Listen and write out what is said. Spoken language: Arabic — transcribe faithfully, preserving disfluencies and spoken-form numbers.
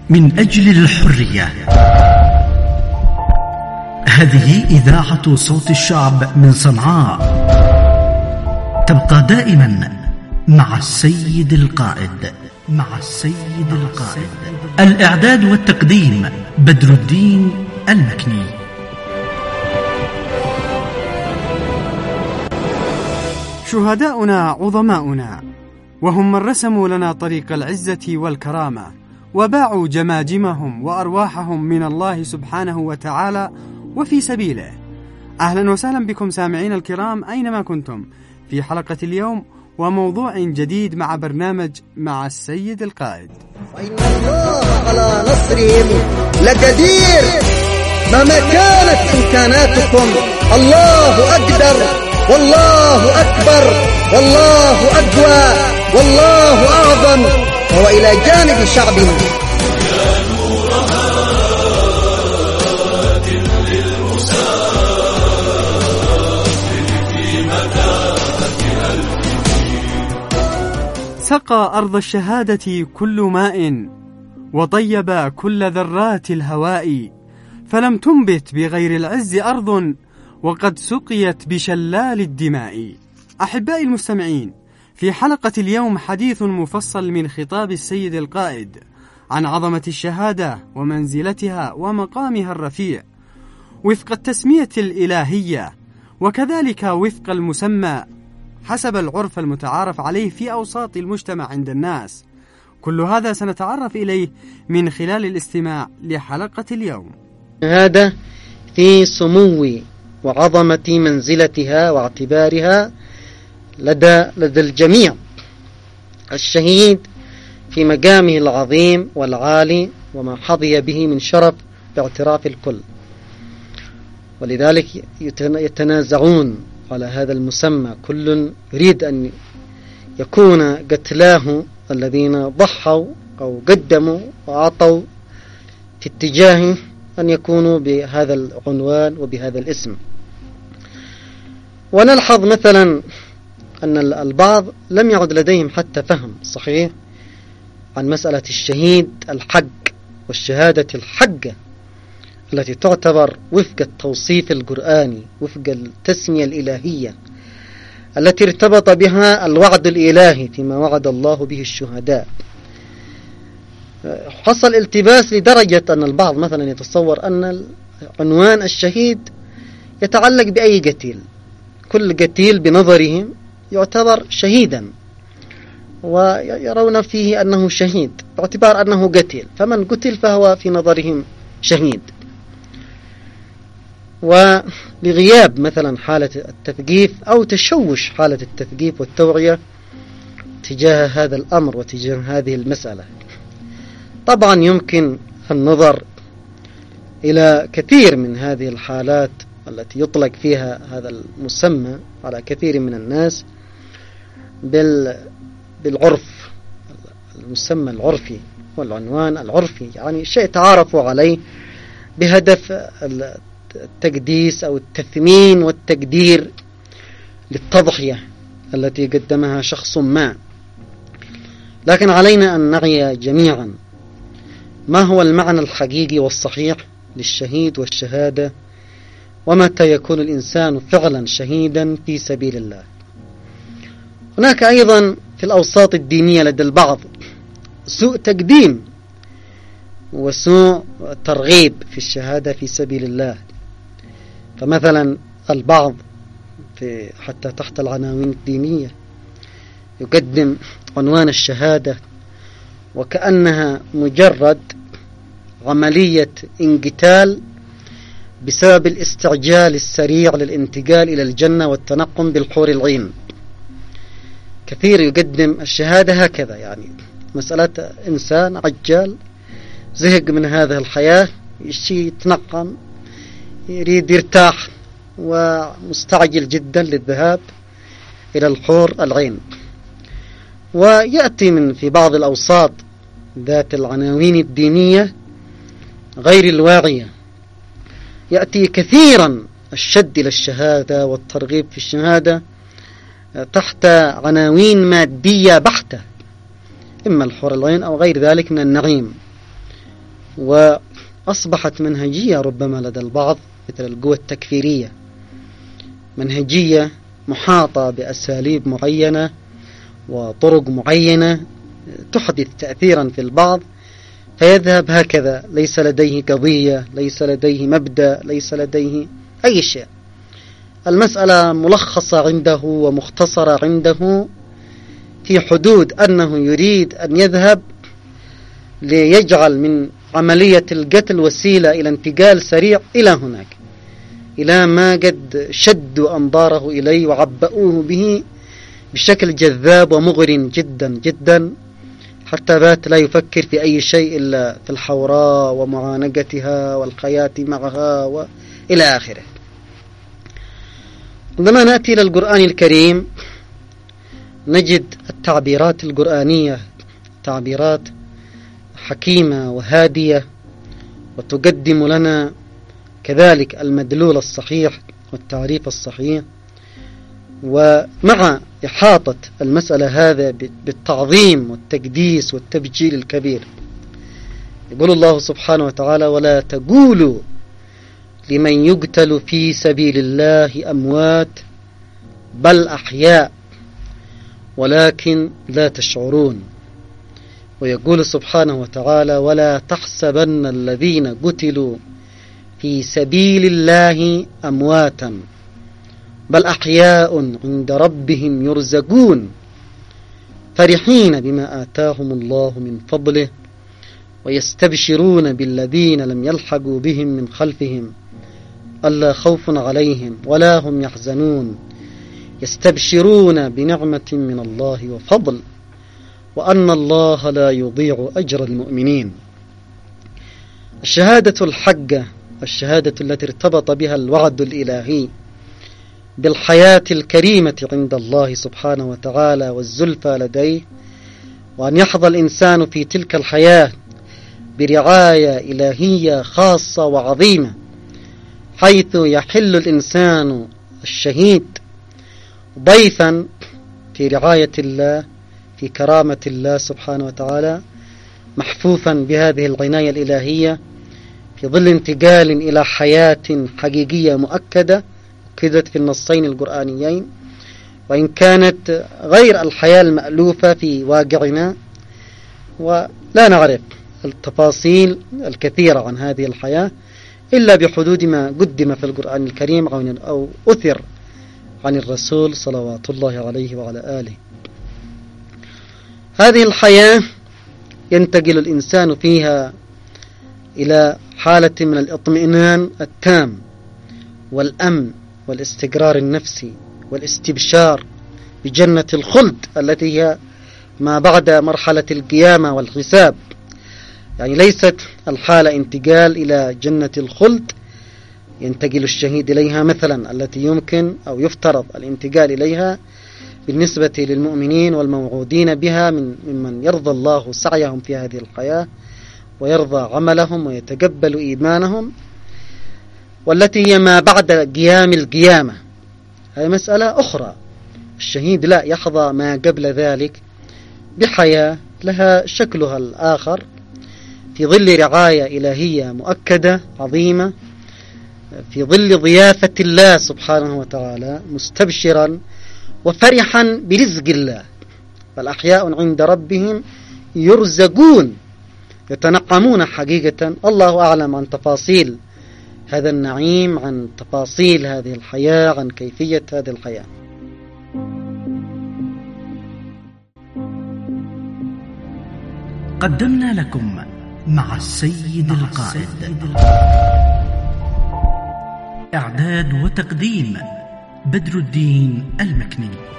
من أجل الحرية. هذه إذاعة صوت الشعب من صنعاء، تبقى دائما مع السيد القائد. مع السيد القائد. الإعداد والتقديم بدر الدين المكني. شهداؤنا عظماؤنا، وهم من رسموا لنا طريق العزة والكرامة، وباعوا جماجمهم وأرواحهم من الله سبحانه وتعالى وفي سبيله. أهلا وسهلا بكم سامعين الكرام أينما كنتم في حلقة اليوم وموضوع جديد مع برنامج مع السيد القائد. وإن الله على نصرهم لقدير. مهما كانت إمكاناتكم الله أقدر، والله أكبر، والله أقوى، والله أعظم، وهو إلى جانب شعبه. سقى أرض الشهادة كل ماء، وطيب كل ذرات الهواء، فلم تنبت بغير العز أرض، وقد سقيت بشلال الدماء. أحبائي المستمعين، في حلقة اليوم حديث مفصل من خطاب السيد القائد عن عظمة الشهادة ومنزلتها ومقامها الرفيع وفق التسمية الإلهية، وكذلك وفق المسمى حسب العرف المتعارف عليه في أوساط المجتمع عند الناس. كل هذا سنتعرف إليه من خلال الاستماع لحلقة اليوم. هذا في سمو وعظمة منزلتها واعتبارها لدى لدى الجميع. الشهيد في مقامه العظيم والعالي وما حظي به من شرف باعتراف الكل، ولذلك يتنازعون على هذا المسمى. كل يريد أن يكون قتلاه الذين ضحوا أو قدموا وأعطوا في اتجاه أن يكونوا بهذا العنوان وبهذا الاسم. ونلحظ مثلا أن البعض لم يعد لديهم حتى فهم صحيح عن مسألة الشهيد الحق والشهادة الحقة التي تعتبر وفق التوصيف القرآني، وفق التسمية الإلهية التي ارتبط بها الوعد الإلهي فيما وعد الله به الشهداء. حصل التباس لدرجة أن البعض مثلا يتصور أن عنوان الشهيد يتعلق بأي قتيل، كل قتيل بنظرهم يعتبر شهيدا، ويرون فيه أنه شهيد باعتبار أنه قتيل، فمن قتل فهو في نظرهم شهيد. ولغياب مثلا حالة التثقيف أو تشوش حالة التثقيف والتوعية تجاه هذا الأمر وتجاه هذه المسألة. طبعا يمكن النظر إلى كثير من هذه الحالات التي يطلق فيها هذا المسمى على كثير من الناس بالعرف، المسمى العرفي والعنوان العرفي، يعني شيء تعارفوا عليه بهدف التقديس أو التثمين والتقدير للتضحية التي قدمها شخص ما. لكن علينا أن نعي جميعا ما هو المعنى الحقيقي والصحيح للشهيد والشهادة، ومتى يكون الإنسان فعلا شهيدا في سبيل الله. هناك أيضا في الأوساط الدينية لدى البعض سوء تقديم وسوء ترغيب في الشهادة في سبيل الله. فمثلا البعض في حتى تحت العناوين الدينية يقدم عنوان الشهادة وكأنها مجرد عملية انقتال بسبب الاستعجال السريع للانتقال إلى الجنة والتنقم بالحور العين. كثير يقدم الشهادة هكذا، يعني مسألة إنسان عجال زهق من هذه الحياة، يشي يتنقم، يريد يرتاح، ومستعجل جدا للذهاب إلى الحور العين. ويأتي من في بعض الأوساط ذات العناوين الدينية غير الواعية يأتي كثيرا الشد إلى الشهادة والترغيب في الشهادة تحت عناوين مادية بحتة، إما الحور العين أو غير ذلك من النعيم. وأصبحت منهجية ربما لدى البعض مثل القوى التكفيرية، منهجية محاطة بأساليب معينة وطرق معينة تحدث تأثيرا في البعض، فيذهب هكذا، ليس لديه قضية، ليس لديه مبدأ، ليس لديه أي شيء. المسألة ملخصة عنده ومختصرة عنده في حدود أنه يريد أن يذهب ليجعل من عملية القتل وسيلة إلى انتقال سريع إلى هناك، إلى ما قد شدوا أنظاره إليه وعبأوه به بشكل جذاب ومغرٍ جدا جدا، حتى بات لا يفكر في أي شيء إلا في الحوراء ومعانقتها والحياة معها وإلى آخره. عندما نأتي إلى القرآن الكريم نجد التعبيرات القرآنية تعبيرات حكيمة وهادية، وتقدم لنا كذلك المدلول الصحيح والتعريف الصحيح، ومع إحاطة المسألة هذا بالتعظيم والتقديس والتبجيل الكبير. يقول الله سبحانه وتعالى: ولا تقولوا لمن يقتل في سبيل الله أموات بل أحياء ولكن لا تشعرون. ويقول سبحانه وتعالى: ولا تحسبن الذين قتلوا في سبيل الله أمواتا بل أحياء عند ربهم يرزقون فرحين بما آتاهم الله من فضله ويستبشرون بالذين لم يلحقوا بهم من خلفهم ألا خوف عليهم ولا هم يحزنون يستبشرون بنعمة من الله وفضل وأن الله لا يضيع أجر المؤمنين. الشهادة الحقة، الشهادة التي ارتبط بها الوعد الإلهي بالحياة الكريمة عند الله سبحانه وتعالى والزلفى لديه، وأن يحظى الإنسان في تلك الحياة برعاية إلهية خاصة وعظيمة، حيث يحل الإنسان الشهيد ضيفا في رعاية الله في كرامة الله سبحانه وتعالى، محفوفا بهذه العناية الإلهية في ظل انتقال إلى حياة حقيقية مؤكدة أكدت في النصين القرآنيين، وإن كانت غير الحياة المألوفة في واقعنا، ولا نعرف التفاصيل الكثيرة عن هذه الحياة إلا بحدود ما قدم في القرآن الكريم أو أثر عن الرسول صلوات الله عليه وعلى آله. هذه الحياة ينتقل الإنسان فيها إلى حالة من الاطمئنان التام والأمن والاستقرار النفسي والاستبشار بجنة الخلد التي هي ما بعد مرحلة القيامة والحساب. يعني ليست الحالة انتقال إلى جنة الخلد ينتقل الشهيد إليها مثلا التي يمكن أو يفترض الانتقال إليها بالنسبة للمؤمنين والموعودين بها من ممن يرضى الله سعيهم في هذه الحياة ويرضى عملهم ويتقبل إيمانهم، والتي هي ما بعد قيام القيامة، هذه مسألة أخرى. الشهيد لا يحظى ما قبل ذلك بحياة لها شكلها الآخر في ظل رعاية إلهية مؤكدة عظيمة، في ظل ضيافة الله سبحانه وتعالى، مستبشرا وفرحا برزق الله. فالأحياء عند ربهم يرزقون، يتنعمون حقيقة. الله أعلم عن تفاصيل هذا النعيم، عن تفاصيل هذه الحياة، عن كيفية هذه الحياة. قدمنا لكم مع السيد القائد. إعداد وتقديم بدر الدين المكني.